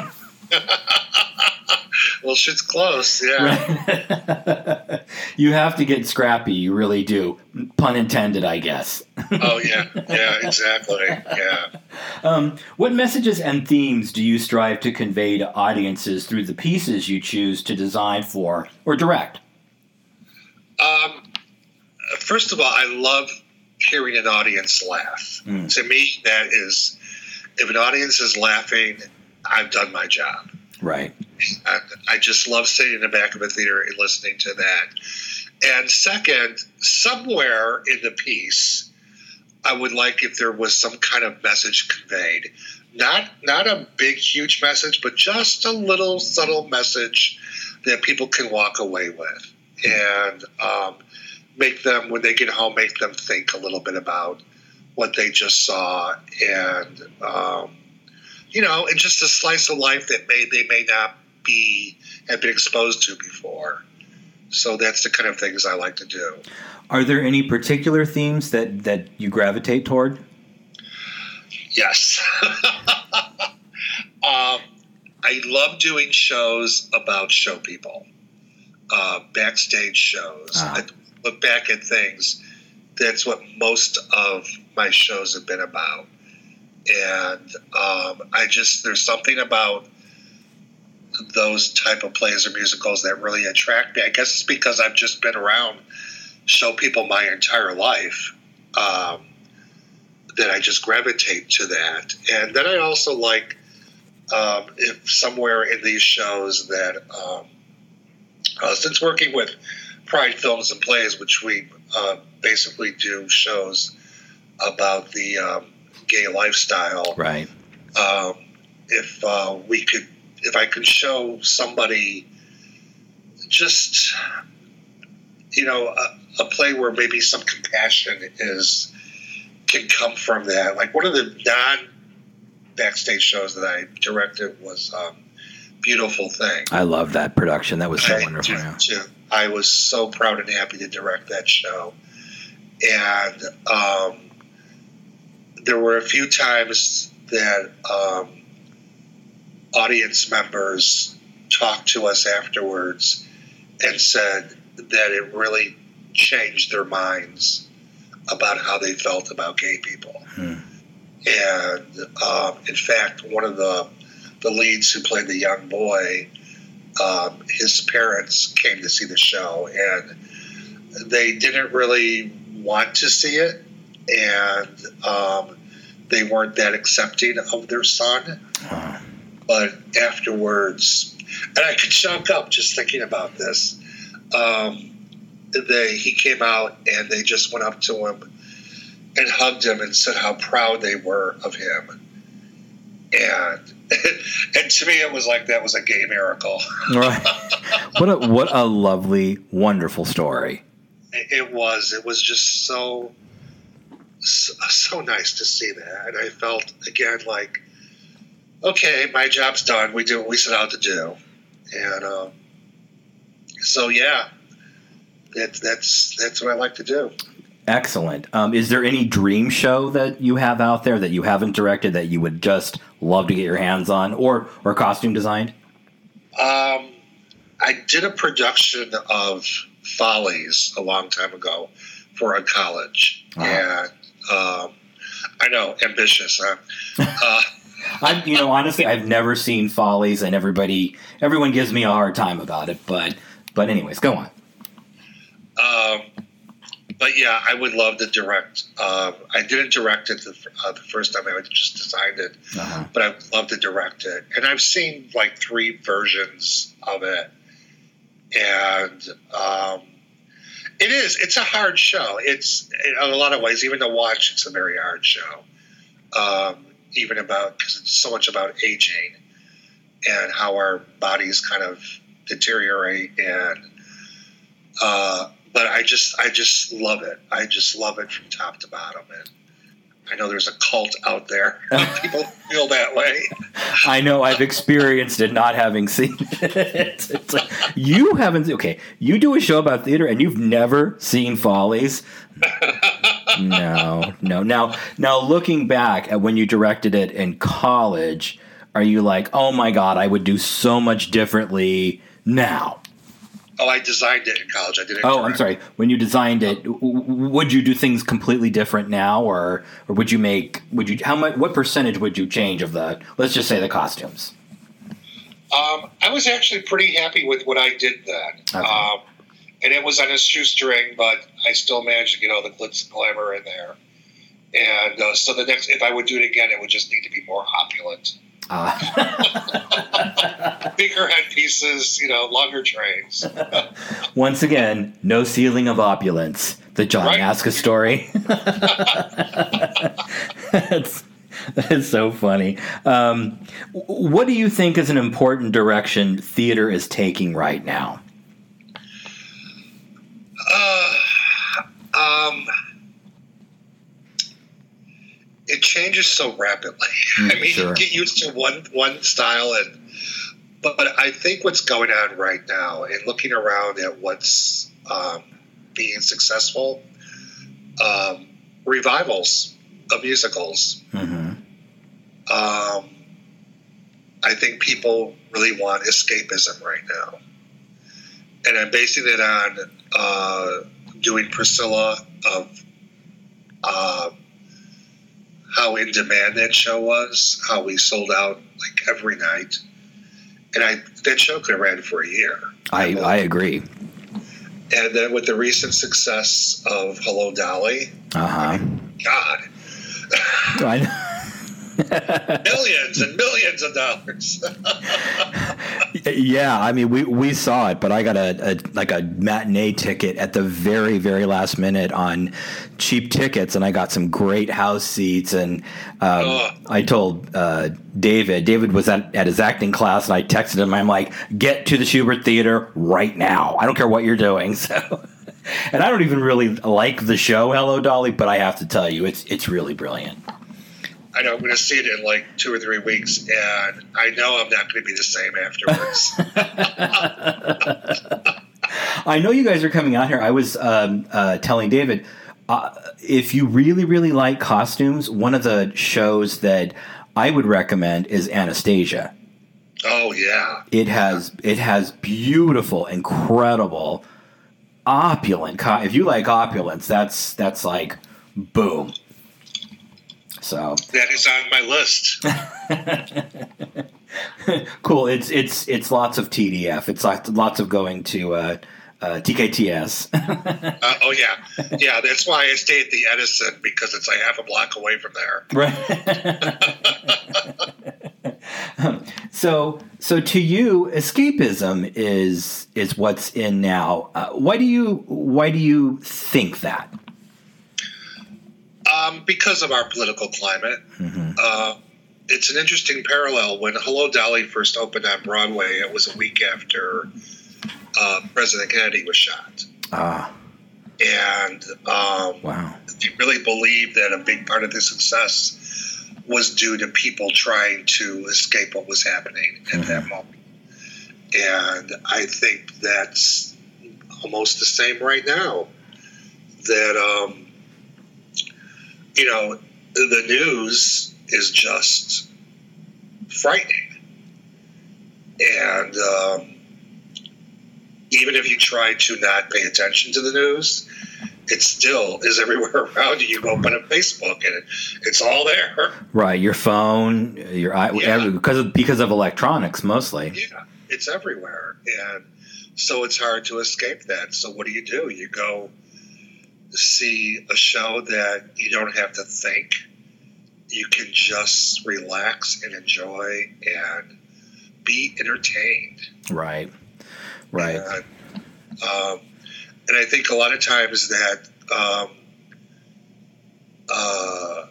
[SPEAKER 2] Well, shit's close, yeah.
[SPEAKER 1] Right. You have to get scrappy, you really do. Pun intended, I guess.
[SPEAKER 2] Oh, yeah, yeah, exactly, yeah.
[SPEAKER 1] Um, what messages and themes do you strive to convey to audiences through the pieces you choose to design for or direct?
[SPEAKER 2] Um, first of all, I love hearing an audience laugh. Mm. To me, that is, if an audience is laughing, I've done my job.
[SPEAKER 1] Right.
[SPEAKER 2] I, I just love sitting in the back of a theater and listening to that. And second, somewhere in the piece, I would like if there was some kind of message conveyed. Not not a big, huge message, but just a little subtle message that people can walk away with. And um, make them, when they get home, make them think a little bit about what they just saw. And, um, you know, and just a slice of life that may they may not be have been exposed to before. So that's the kind of things I like to do.
[SPEAKER 1] Are there any particular themes that, that you gravitate toward?
[SPEAKER 2] Yes. um, I love doing shows about show people, uh, backstage shows.
[SPEAKER 1] Ah.
[SPEAKER 2] I look back at things. That's what most of my shows have been about. And um, I just, there's something about those type of plays or musicals that really attract me. I guess it's because I've just been around show people my entire life um, that I just gravitate to that. And then I also like um, if somewhere in these shows that, um, uh, since working with Pride Films and Plays, which we uh, basically do shows about the um, gay lifestyle.
[SPEAKER 1] Right.
[SPEAKER 2] Um, if uh, we could, if I could show somebody just, you know, a, a play where maybe some compassion is can come from that. Like one of the non backstage shows that I directed was um, Beautiful Thing.
[SPEAKER 1] I love that production. That was so
[SPEAKER 2] I
[SPEAKER 1] wonderful.
[SPEAKER 2] do, too. I was so proud and happy to direct that show. And um, there were a few times that um, audience members talked to us afterwards and said that it really changed their minds about how they felt about gay people. Hmm. And um, in fact, one of the the leads who played the young boy, um, his parents came to see the show, and they didn't really want to see it, and um, they weren't that accepting of their son. Wow. But afterwards, and I could choke up just thinking about this, um, they he came out and they just went up to him and hugged him and said how proud they were of him. And and to me, it was like that was a gay miracle.
[SPEAKER 1] Right. What a what a lovely, wonderful story.
[SPEAKER 2] It was. It was just so, so so nice to see that, and I felt again like, okay, my job's done. We do what we set out to do, and um, so yeah, that's that's that's what I like to do.
[SPEAKER 1] Excellent. Um, is there any dream show that you have out there that you haven't directed that you would just love to get your hands on, or or costume designed?
[SPEAKER 2] Um, I did a production of Follies a long time ago for a college, uh-huh. and um, I know, ambitious, huh? uh,
[SPEAKER 1] I, you know, honestly, I've never seen Follies, and everybody, everyone gives me a hard time about it. But, but anyways, go on.
[SPEAKER 2] Um, but yeah, I would love to direct. Um, I didn't direct it the, uh, the first time; I just designed it. Uh-huh. But I would love to direct it, and I've seen like three versions of it, and um, it is. It's a hard show. It's in a lot of ways, even to watch, it's a very hard show. Um, even about, because it's so much about aging and how our bodies kind of deteriorate, and uh, but I just I just love it. I just love it from top to bottom, and I know there's a cult out there. People feel that way.
[SPEAKER 1] I know. I've experienced it, not having seen it. It's, it's like, you haven't. Okay, you do a show about theater, and you've never seen Follies. No, no. Now, now, looking back at when you directed it in college, are you like, oh my God, I would do so much differently now?
[SPEAKER 2] Oh, I designed it in college. I didn't.
[SPEAKER 1] Oh, I'm sorry. When you designed it, would you do things completely different now, or or would you make? Would you? How much? What percentage would you change of the? Let's just say the costumes.
[SPEAKER 2] Um, I was actually pretty happy with what I did then. Okay. Um, and it was on a shoestring, but I still managed to get all the glitz and glamour in there. And uh, so the next, if I would do it again, it would just need to be more opulent. Uh. Bigger headpieces, you know, longer trains.
[SPEAKER 1] Once again, no ceiling of opulence. The John right? Maska story. That's, that is so funny. Um, what do you think is an important direction theater is taking right now?
[SPEAKER 2] Uh, um, it changes so rapidly. Mm, I mean, sure. You get used to one one style, and but, but I think what's going on right now, and looking around at what's um, being successful, um, revivals of musicals. Mm-hmm. Um, I think people really want escapism right now, and I'm basing it on uh, doing Priscilla, of uh, how in demand that show was, how we sold out like every night, and I that show could have ran for a year.
[SPEAKER 1] I I agree.
[SPEAKER 2] And then with the recent success of Hello, Dolly, uh huh. God, I know. Millions and millions of dollars.
[SPEAKER 1] Yeah, I mean, we, we saw it, but I got a, a like a matinee ticket at the very, very last minute on cheap tickets, and I got some great house seats. And um, oh. I told uh, David, David was at, at his acting class, and I texted him. I'm like, get to the Schubert Theater right now. I don't care what you're doing. So, and I don't even really like the show Hello, Dolly, but I have to tell you, it's it's really brilliant.
[SPEAKER 2] I know I'm going to see it in like two or three weeks, and I know I'm not going to be the same afterwards.
[SPEAKER 1] I know you guys are coming out here. I was um, uh, telling David, uh, if you really, really like costumes, one of the shows that I would recommend is Anastasia.
[SPEAKER 2] Oh yeah,
[SPEAKER 1] it has it has beautiful, incredible, opulent. Co- if you like opulence, that's that's like boom. So
[SPEAKER 2] that is on my list.
[SPEAKER 1] Cool. It's it's it's lots of T D F. It's lots, lots of going to uh, uh, T K T S.
[SPEAKER 2] uh, oh yeah, yeah. That's why I stay at the Edison, because it's like half a block away from there.
[SPEAKER 1] Right. so so to you, escapism is is what's in now. Uh, why do you why do you think that?
[SPEAKER 2] Um, because of our political climate. Mm-hmm. Uh, it's an interesting parallel. When Hello, Dolly first opened on Broadway, it was a week after uh, President Kennedy was shot. Ah. And um, wow. They really believed that a big part of the success was due to people trying to escape what was happening at mm-hmm. that moment. And I think that's almost the same right now. That, um, you know, the news is just frightening. And um, even if you try to not pay attention to the news, it still is everywhere around you. You open up Facebook and it, it's all there.
[SPEAKER 1] Right, your phone, your eye, yeah. every, because of because of electronics mostly.
[SPEAKER 2] Yeah, it's everywhere, and so it's hard to escape that. So what do you do? You go see a show that you don't have to think. You can just relax and enjoy and be entertained.
[SPEAKER 1] Right, right.
[SPEAKER 2] And, um, And I think a lot of times that um, uh,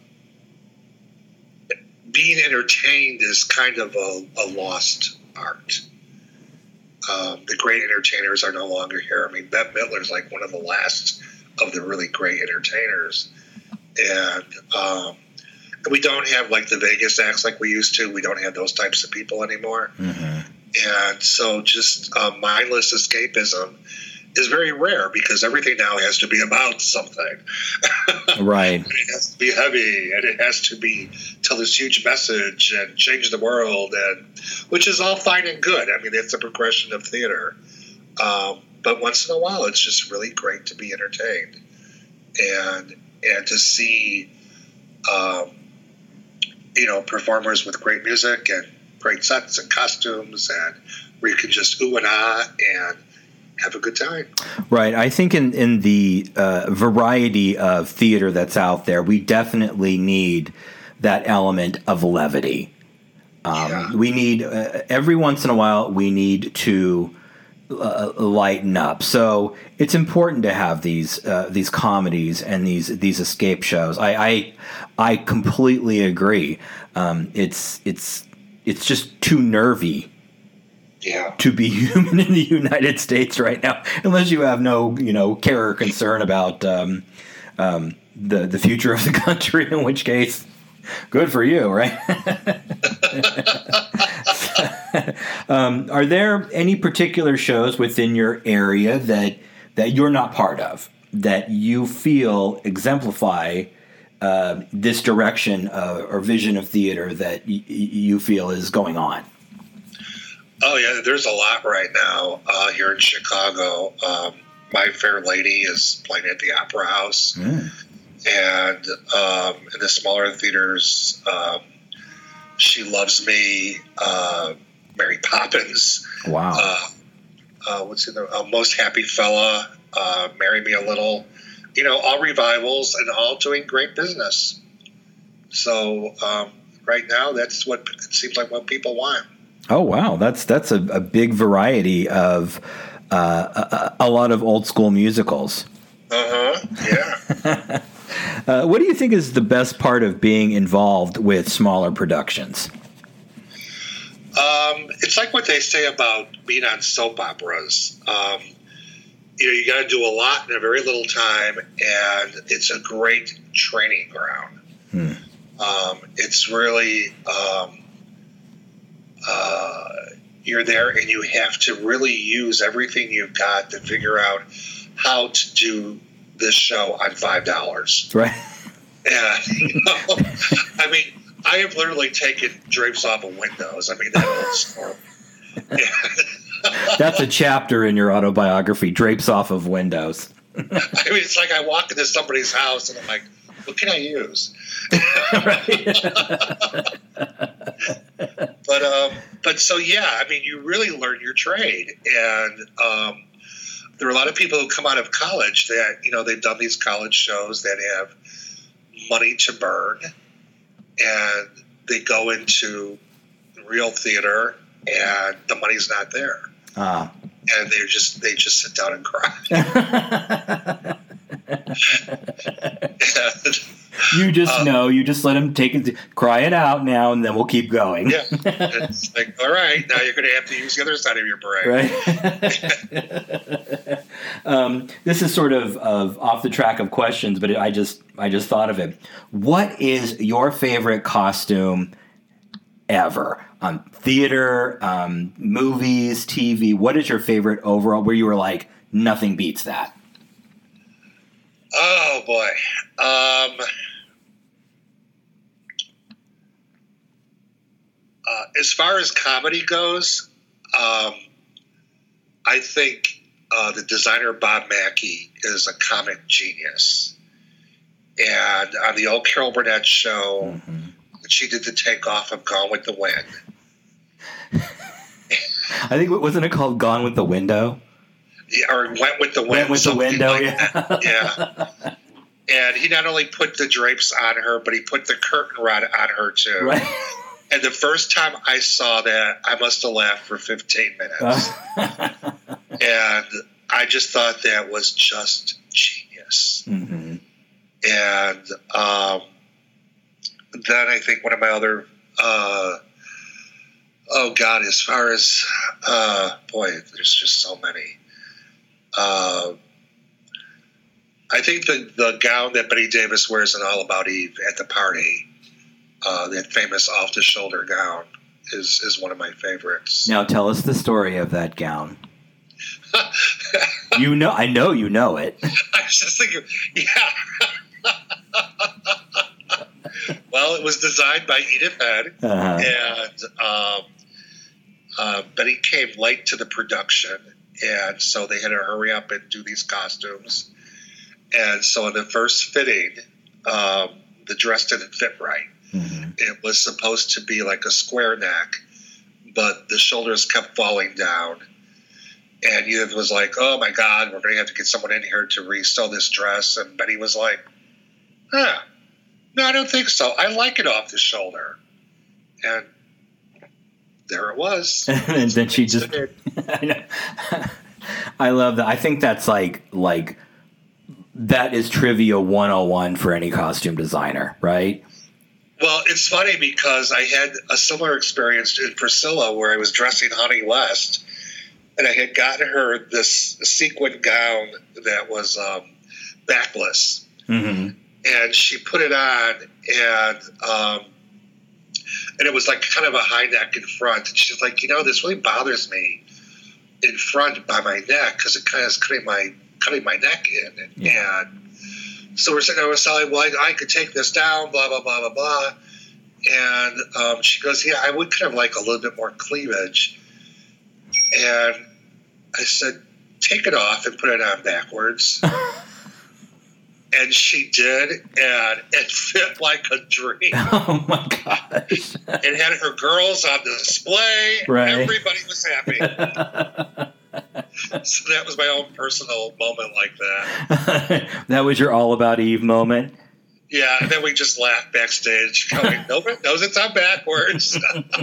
[SPEAKER 2] being entertained is kind of a, a lost art. Um, the great entertainers are no longer here. I mean, Bette Midler is like one of the last of the really great entertainers. And, um, and we don't have like the Vegas acts like we used to. We don't have those types of people anymore. Mm-hmm. And so just uh, mindless escapism is very rare because everything now has to be about something.
[SPEAKER 1] Right.
[SPEAKER 2] It has to be heavy, and it has to be tell this huge message and change the world, and which is all fine and good. I mean, it's a progression of theater. Um, but once in a while, it's just really great to be entertained and and to see, um, you know, performers with great music and great sets and costumes, and where you can just ooh and ah and have a good time.
[SPEAKER 1] Right. I think in, in the uh, variety of theater that's out there, we definitely need that element of levity. Um, yeah. We need, uh, every once in a while, we need to uh, lighten up. So it's important to have these uh, these comedies and these these escape shows. I I, I completely agree. Um, it's it's it's just too nervy.
[SPEAKER 2] Yeah.
[SPEAKER 1] To be human in the United States right now, unless you have no, you know, care or concern about um, um, the the future of the country, in which case, good for you, right? um, are there any particular shows within your area that that you're not part of that you feel exemplify uh, this direction uh, or vision of theater that y- you feel is going on?
[SPEAKER 2] Oh, yeah, there's a lot right now uh, here in Chicago. Um, My Fair Lady is playing at the Opera House. Mm. And um, in the smaller theaters, um, She Loves Me, uh, Mary Poppins.
[SPEAKER 1] Wow.
[SPEAKER 2] Uh, uh, what's the other? Uh, Most Happy Fella, uh, Marry Me a Little. You know, all revivals and all doing great business. So um, right now, that's what it seems like what people want.
[SPEAKER 1] Oh, wow. That's that's a, a big variety of uh, a, a lot of old school musicals.
[SPEAKER 2] Uh-huh. Yeah.
[SPEAKER 1] uh, what do you think is the best part of being involved with smaller productions?
[SPEAKER 2] Um, it's like what they say about being on soap operas. Um, you know, you got to do a lot in a very little time, and it's a great training ground. Hmm. Um, it's really... Um, Uh, you're there and you have to really use everything you've got to figure out how to do this show on five dollars.
[SPEAKER 1] Right.
[SPEAKER 2] And, you know, I mean, I have literally taken drapes off of windows. I mean, that old story.
[SPEAKER 1] That's a chapter in your autobiography, Drapes Off of Windows.
[SPEAKER 2] I mean, it's like I walk into somebody's house and I'm like, what can I use? but um, but so yeah, I mean, you really learn your trade, and um, there are a lot of people who come out of college that you know they've done these college shows that have money to burn, and they go into real theater, and the money's not there, ah. and they just they just sit down and cry.
[SPEAKER 1] and, You just um, know. You just let him take it, cry it out now, and then we'll keep going.
[SPEAKER 2] Yeah, it's like, all right, now you're going to have to use the other side of your brain.
[SPEAKER 1] Right. um, this is sort of, of off the track of questions, but I just I just thought of it. What is your favorite costume ever? Um, theater, um, movies, T V. What is your favorite overall? Where you were like, nothing beats that.
[SPEAKER 2] Oh boy. Um, uh, as far as comedy goes, um, I think uh, the designer Bob Mackie is a comic genius. And on the old Carol Burnett show, mm-hmm. she did the takeoff of Gone with the Wind.
[SPEAKER 1] I think, wasn't it called Gone with the Window?
[SPEAKER 2] Yeah, or Went with the Wind.
[SPEAKER 1] Went with the Window,
[SPEAKER 2] like
[SPEAKER 1] yeah.
[SPEAKER 2] Yeah. And he not only put the drapes on her, but he put the curtain rod on her too.
[SPEAKER 1] Right.
[SPEAKER 2] And the first time I saw that, I must have laughed for fifteen minutes. And I just thought that was just genius.
[SPEAKER 1] Mm-hmm.
[SPEAKER 2] And um, then I think one of my other, uh, oh God, as far as, uh, boy, there's just so many. Uh, I think the, the gown that Betty Davis wears in All About Eve at the party, uh, that famous off-the-shoulder gown, is, is one of my favorites.
[SPEAKER 1] Now tell us the story of that gown. You know, I know you know it.
[SPEAKER 2] I was just thinking, yeah. Well, it was designed by Edith Head,
[SPEAKER 1] uh-huh.
[SPEAKER 2] and um, uh, Betty came late to the production, and so they had to hurry up and do these costumes. And so in the first fitting, um, the dress didn't fit right.
[SPEAKER 1] Mm-hmm.
[SPEAKER 2] It was supposed to be like a square neck, but the shoulders kept falling down. And Edith was like, oh, my God, we're going to have to get someone in here to re-sew this dress. And Betty was like, huh, no, I don't think so. I like it off the shoulder. And there it was.
[SPEAKER 1] And then she just... I know. I love that. I think that's like like that is trivia one oh one for any costume designer, right?
[SPEAKER 2] Well, it's funny because I had a similar experience in Priscilla where I was dressing Honey West, and I had gotten her this sequin gown that was um, backless.
[SPEAKER 1] Mm-hmm.
[SPEAKER 2] And she put it on, and um, and it was like kind of a high neck in front. And she's like, you know, this really bothers me in front by my neck because it kind of is cutting my cutting my neck in. And,
[SPEAKER 1] yeah.
[SPEAKER 2] and so we're sitting there with Sally, well, I, I could take this down, blah, blah, blah, blah, blah. And um, she goes, yeah, I would kind of like a little bit more cleavage. And I said, take it off and put it on backwards. And she did, and it fit like a dream.
[SPEAKER 1] Oh, my gosh.
[SPEAKER 2] It had her girls on display.
[SPEAKER 1] Right.
[SPEAKER 2] Everybody was happy. So that was my own personal moment like that.
[SPEAKER 1] That was your All About Eve moment?
[SPEAKER 2] Yeah, and then we just laughed backstage, going, nobody knows it's on backwards.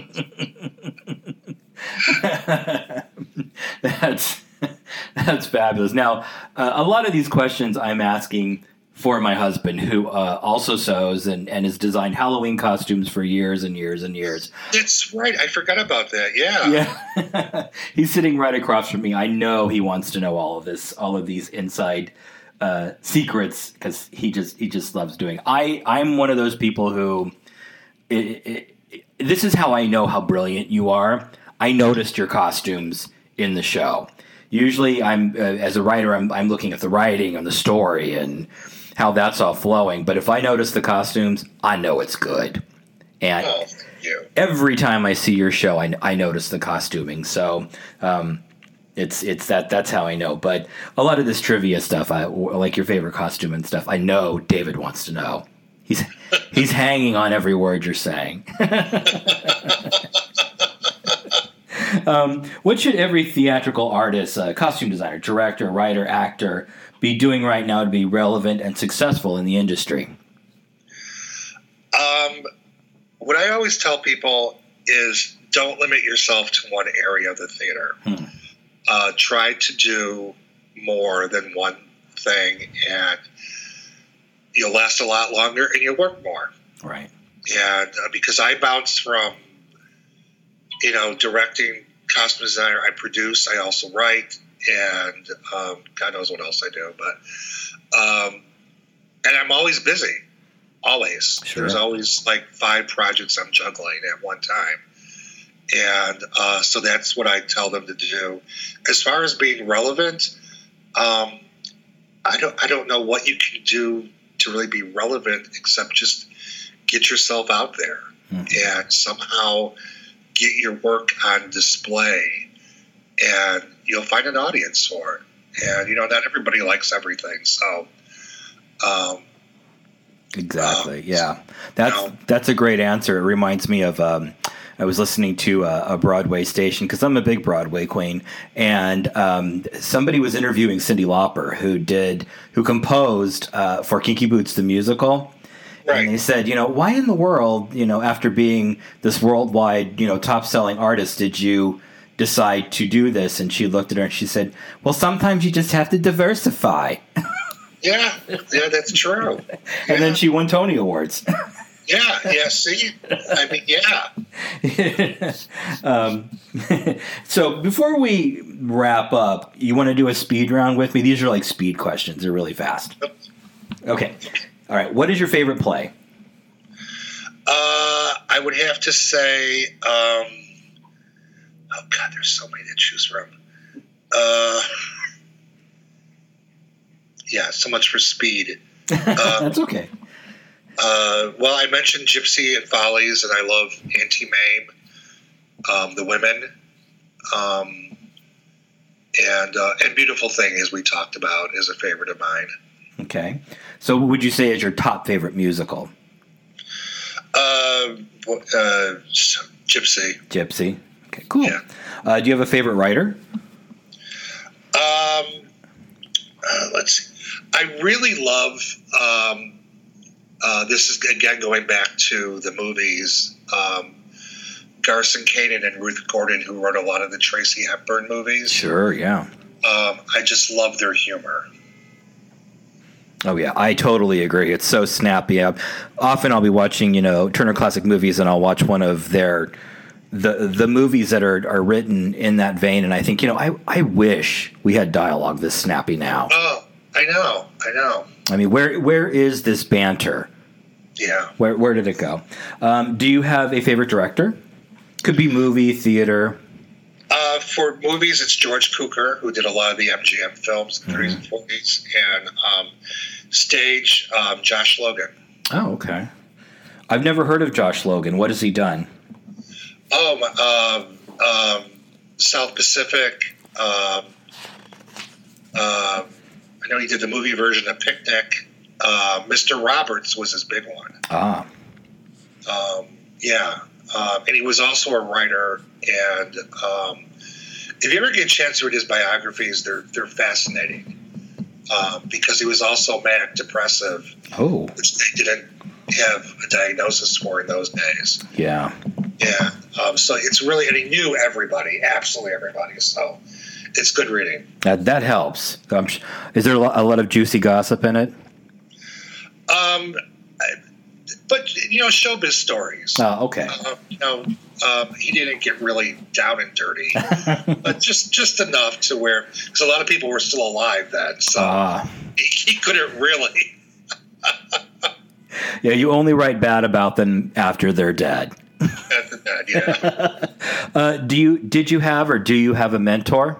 [SPEAKER 1] That's that's fabulous. Now, uh, a lot of these questions I'm asking for my husband, who uh, also sews and, and has designed Halloween costumes for years and years and years.
[SPEAKER 2] That's right. I forgot about that. Yeah.
[SPEAKER 1] Yeah. He's sitting right across from me. I know he wants to know all of this, all of these inside uh, secrets, because he just he just loves doing. I I'm one of those people who. It, it, it, this is how I know how brilliant you are. I noticed your costumes in the show. Usually, I'm uh, as a writer, I'm I'm looking at the writing and the story and how that's all flowing. But if I notice the costumes, I know it's good. And
[SPEAKER 2] oh, thank you.
[SPEAKER 1] Every time I see your show, I, I notice the costuming. So um, it's it's that that's how I know. But a lot of this trivia stuff, I, like your favorite costume and stuff, I know David wants to know. He's he's hanging on every word you're saying. um, what should every theatrical artist, uh, costume designer, director, writer, actor be doing right now to be relevant and successful in the industry?
[SPEAKER 2] Um, what I always tell people is don't limit yourself to one area of the theater.
[SPEAKER 1] Hmm.
[SPEAKER 2] Uh, try to do more than one thing, and you'll last a lot longer and you'll work more.
[SPEAKER 1] Right.
[SPEAKER 2] And uh, because I bounced from, you know, directing, costume designer, I produce, I also write, and um, God knows what else I do. But, um, and I'm always busy, always.
[SPEAKER 1] Sure.
[SPEAKER 2] There's always like five projects I'm juggling at one time. And uh, so that's what I tell them to do. As far as being relevant, um, I don't I don't know what you can do to really be relevant except just get yourself out there mm-hmm. and somehow get your work on display, and you'll find an audience for it. And you know, not everybody likes everything, so. Um,
[SPEAKER 1] exactly.
[SPEAKER 2] Um,
[SPEAKER 1] yeah, that's
[SPEAKER 2] you know,
[SPEAKER 1] that's a great answer. It reminds me of. Um, I was listening to a, a Broadway station because I'm a big Broadway queen, and um, somebody was interviewing Cyndi Lauper, who did, who composed uh, for Kinky Boots the musical. Right. And they said, you know, why in the world, you know, after being this worldwide, you know, top-selling artist, did you decide to do this? And she looked at her and she said, well, sometimes you just have to diversify.
[SPEAKER 2] Yeah, yeah, that's true.
[SPEAKER 1] And
[SPEAKER 2] yeah.
[SPEAKER 1] then she won Tony Awards.
[SPEAKER 2] Yeah, yeah, see? I mean, yeah.
[SPEAKER 1] um, so before we wrap up, you want to do a speed round with me? These are like speed questions. They're really fast. Okay. All right. What is your favorite play?
[SPEAKER 2] Uh, I would have to say, um, oh, God, there's so many to choose from. Uh, yeah, so much for speed. Uh,
[SPEAKER 1] That's okay.
[SPEAKER 2] Uh, well, I mentioned Gypsy and Follies, and I love Auntie Mame, um, The Women, um, and uh, and Beautiful Thing, as we talked about, is a favorite of mine.
[SPEAKER 1] Okay. So what would you say is your top favorite musical?
[SPEAKER 2] Uh, uh, Gypsy.
[SPEAKER 1] Gypsy. Okay, cool.
[SPEAKER 2] Yeah.
[SPEAKER 1] Uh, do you have a favorite writer?
[SPEAKER 2] Um, uh, let's see. I really love... Um, Uh, this is, again, going back to the movies. Um, Garson Kanin and Ruth Gordon, who wrote a lot of the Tracy Hepburn movies.
[SPEAKER 1] Sure, yeah.
[SPEAKER 2] Um, I just love their humor.
[SPEAKER 1] Oh, yeah, I totally agree. It's so snappy. I, often I'll be watching, you know, Turner Classic Movies, and I'll watch one of their the the movies that are, are written in that vein, and I think, you know, I, I wish we had dialogue this snappy now.
[SPEAKER 2] Oh, I know, I know.
[SPEAKER 1] I mean, where where is this banter?
[SPEAKER 2] Yeah.
[SPEAKER 1] Where where did it go? Um, do you have a favorite director? Could be movie, theater.
[SPEAKER 2] Uh, for movies, it's George Cukor, who did a lot of the M G M films in the thirties and forties, and um, stage, um, Josh Logan.
[SPEAKER 1] Oh, okay. I've never heard of Josh Logan. What has he done?
[SPEAKER 2] Oh, um, um, South Pacific. Um, uh, I know he did the movie version of Picnic. Uh, Mister Roberts was his big one.
[SPEAKER 1] Ah.
[SPEAKER 2] Um, yeah. Um, and he was also a writer. And um, if you ever get a chance to read his biographies, they're they're fascinating. Um, because he was also manic depressive.
[SPEAKER 1] Oh.
[SPEAKER 2] Which they didn't have a diagnosis for in those days.
[SPEAKER 1] Yeah.
[SPEAKER 2] Yeah. Um, so it's really, and he knew everybody, absolutely everybody. So it's good reading.
[SPEAKER 1] That that helps. Um, is there a lot, a lot of juicy gossip in it?
[SPEAKER 2] Um, but you know, showbiz stories.
[SPEAKER 1] Oh, okay.
[SPEAKER 2] Uh, you know, um, he didn't get really down and dirty, but just just enough to where, because a lot of people were still alive then, so
[SPEAKER 1] ah.
[SPEAKER 2] he, he couldn't really.
[SPEAKER 1] Yeah, you only write bad about them after they're dead.
[SPEAKER 2] After that, yeah.
[SPEAKER 1] uh, do you did you have or do you have a mentor?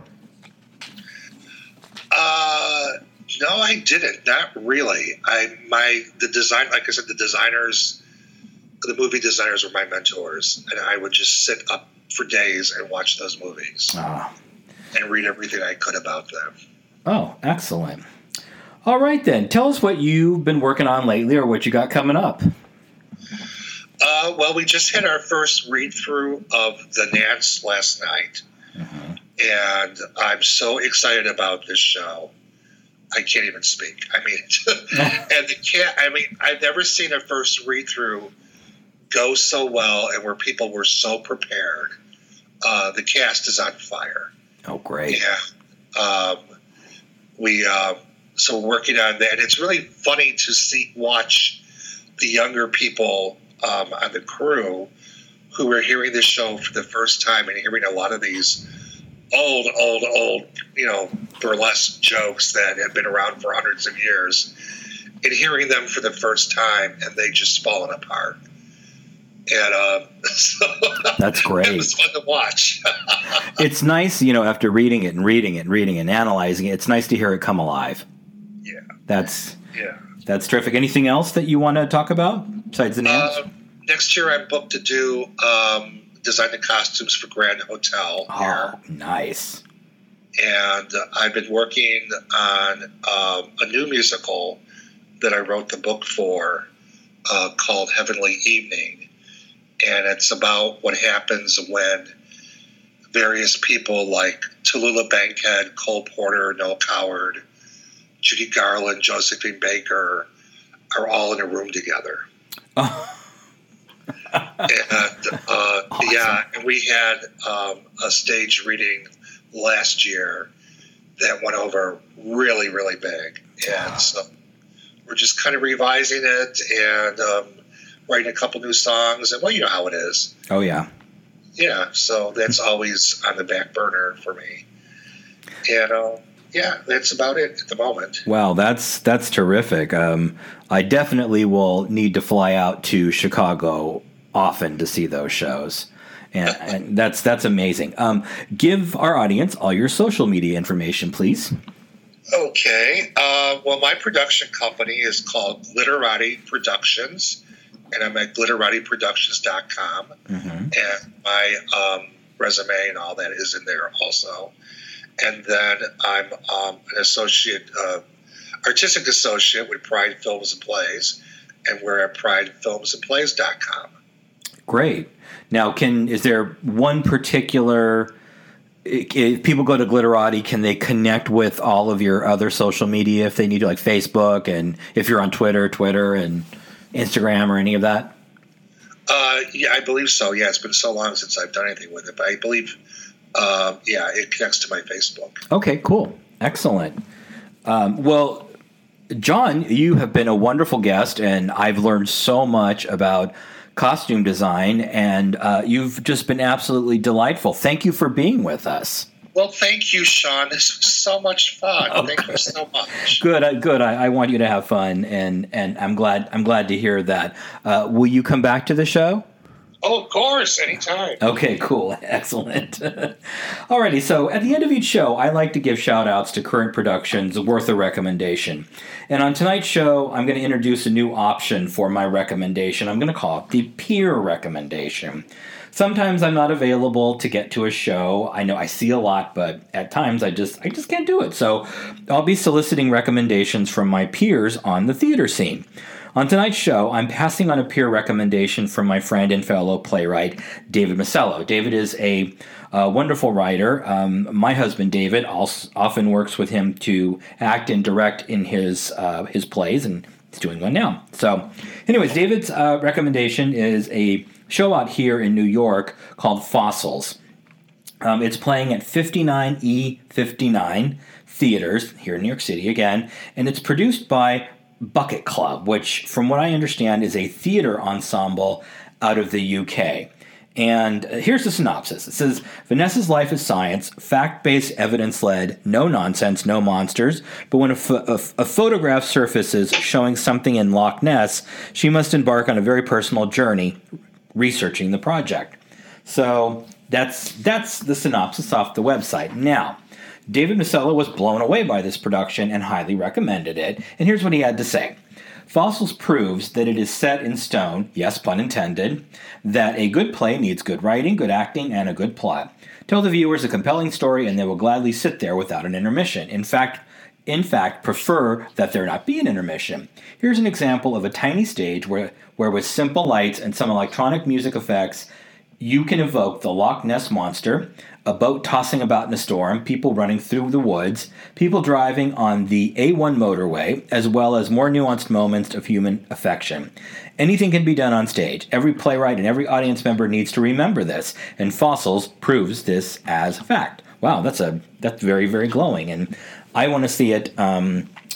[SPEAKER 2] Uh. No, I didn't. Not really. I my the design, like I said, the designers, the movie designers were my mentors, and I would just sit up for days and watch those movies
[SPEAKER 1] ah.
[SPEAKER 2] and read everything I could about them.
[SPEAKER 1] Oh, excellent! All right, then, tell us what you've been working on lately, or what you got coming up.
[SPEAKER 2] Uh, well, we just had our first read through of The Nance last night, mm-hmm. and I'm so excited about this show. I can't even speak. I mean, and the cat. I mean, I've never seen a first read through go so well, and where people were so prepared. Uh, the cast is on fire.
[SPEAKER 1] Oh, great!
[SPEAKER 2] Yeah, um, we uh, so we're working on that. It's really funny to see watch the younger people um, on the crew who are hearing this show for the first time and hearing a lot of these old, old, old, you know, burlesque jokes that have been around for hundreds of years, and hearing them for the first time, and they just fallen apart. And uh, so
[SPEAKER 1] that's great.
[SPEAKER 2] It was fun to watch.
[SPEAKER 1] It's nice, you know, after reading it and reading it and reading it and analyzing it, it's nice to hear it come alive.
[SPEAKER 2] Yeah.
[SPEAKER 1] That's
[SPEAKER 2] yeah.
[SPEAKER 1] That's terrific. Anything else that you want to talk about besides the names?
[SPEAKER 2] Uh, next year, I'm booked to do um, design the costumes for Grand Hotel.
[SPEAKER 1] Oh,
[SPEAKER 2] here.
[SPEAKER 1] Nice.
[SPEAKER 2] And uh, I've been working on um, a new musical that I wrote the book for uh, called Heavenly Evening. And it's about what happens when various people like Tallulah Bankhead, Cole Porter, Noel Coward, Judy Garland, Josephine Baker are all in a room together. Oh. and uh, awesome. Yeah, and we had um, a stage reading last year that went over really, really big. And so we're just kind of revising it and um, writing a couple new songs. And, well, you know how it is.
[SPEAKER 1] Oh, yeah.
[SPEAKER 2] Yeah, so that's always on the back burner for me. And, uh, yeah, that's about it at the moment.
[SPEAKER 1] Wow, that's that's terrific. Um, I definitely will need to fly out to Chicago often to see those shows. And, and that's that's amazing. Um, give our audience all your social media information, please.
[SPEAKER 2] Okay. Uh, well, my production company is called Glitterati Productions, and I'm at glitterati productions dot com. Mm-hmm. And my um, resume and all that is in there also. And then I'm um, an associate, uh, artistic associate with Pride Films and Plays, and we're at pride films and plays dot com.
[SPEAKER 1] Great. Now, can is there one particular? If people go to Glitterati, can they connect with all of your other social media if they need to, like Facebook, and if you're on Twitter, Twitter, and Instagram, or any of that?
[SPEAKER 2] Uh, yeah, I believe so. Yeah, it's been so long since I've done anything with it, but I believe. Uh, yeah, it connects to my Facebook.
[SPEAKER 1] Okay, cool. Excellent. Um, well, John, you have been a wonderful guest, and I've learned so much about costume design, and uh, you've just been absolutely delightful. Thank you for being with us.
[SPEAKER 2] Well, thank you, Sean. This was so much fun. Oh, thank good. you so much.
[SPEAKER 1] Good, uh, good. I, I want you to have fun, and, and I'm glad I'm glad to hear that. Uh, will you come back to the show?
[SPEAKER 2] Oh, of course, anytime.
[SPEAKER 1] Okay, cool. Excellent. Alrighty, so at the end of each show, I like to give shout-outs to current productions worth a recommendation. And on tonight's show, I'm going to introduce a new option for my recommendation. I'm going to call it the peer recommendation. Sometimes I'm not available to get to a show. I know I see a lot, but at times I just I just can't do it. So I'll be soliciting recommendations from my peers on the theater scene. On tonight's show, I'm passing on a peer recommendation from my friend and fellow playwright, David Masello. David is a uh, wonderful writer. Um, my husband, David, also often works with him to act and direct in his uh, his plays, and he's doing one now. So, anyways, David's uh, recommendation is a show out here in New York called Fossils. Um, it's playing at fifty-nine E fifty-nine Theaters here in New York City again, and it's produced by Bucket Club, which, from what I understand, is a theater ensemble out of the U K. And here's the synopsis. It says, Vanessa's life is science, fact-based, evidence-led, no nonsense, no monsters, but when a, ph- a, a photograph surfaces showing something in Loch Ness, she must embark on a very personal journey researching the project. So that's that's the synopsis off the website. Now, David Masello was blown away by this production and highly recommended it, and here's what he had to say. Fossils proves that it is set in stone, yes, pun intended, that a good play needs good writing, good acting, and a good plot. Tell the viewers a compelling story, and they will gladly sit there without an intermission. In fact, in fact, prefer that there not be an intermission. Here's an example of a tiny stage where, where with simple lights and some electronic music effects, you can evoke the Loch Ness Monster, a boat tossing about in a storm, people running through the woods, people driving on the A one motorway, as well as more nuanced moments of human affection. Anything can be done on stage. Every playwright and every audience member needs to remember this, and Fossils proves this as fact. Wow, that's a that's very, very glowing, and I want to see it um,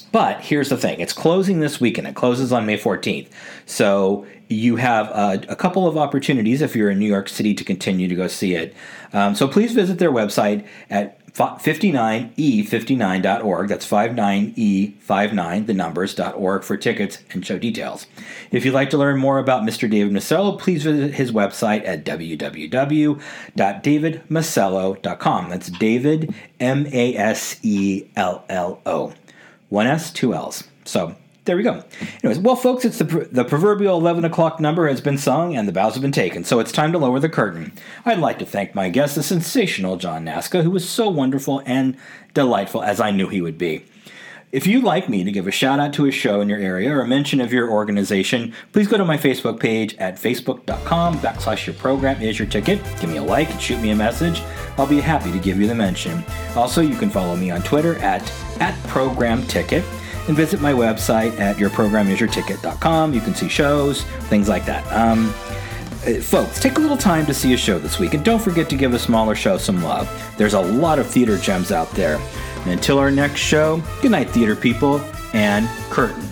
[SPEAKER 1] But here's the thing. It's closing this weekend. It closes on May fourteenth. So you have a, a couple of opportunities if you're in New York City to continue to go see it. Um, so please visit their website at fifty-nine e fifty-nine dot org. That's fifty-nine e fifty-nine, the numbers, dot org for tickets and show details. If you'd like to learn more about Mister David Masello, please visit his website at w w w dot david masello dot com. That's David, M A S E L L O. One S, two L's. So there we go. Anyways, well, folks, it's the the proverbial eleven o'clock number has been sung and the bows have been taken, so it's time to lower the curtain. I'd like to thank my guest, the sensational John Nasca, who was so wonderful and delightful, as I knew he would be. If you'd like me to give a shout-out to a show in your area or a mention of your organization, please go to my Facebook page at facebook.com backslash your program is your ticket. Give me a like and shoot me a message. I'll be happy to give you the mention. Also, you can follow me on Twitter at, at program ticket. And visit my website at your program is your ticket dot com. You can see shows, things like that. Um, folks, take a little time to see a show this week, and don't forget to give a smaller show some love. There's a lot of theater gems out there. And until our next show, good night, theater people, and curtain.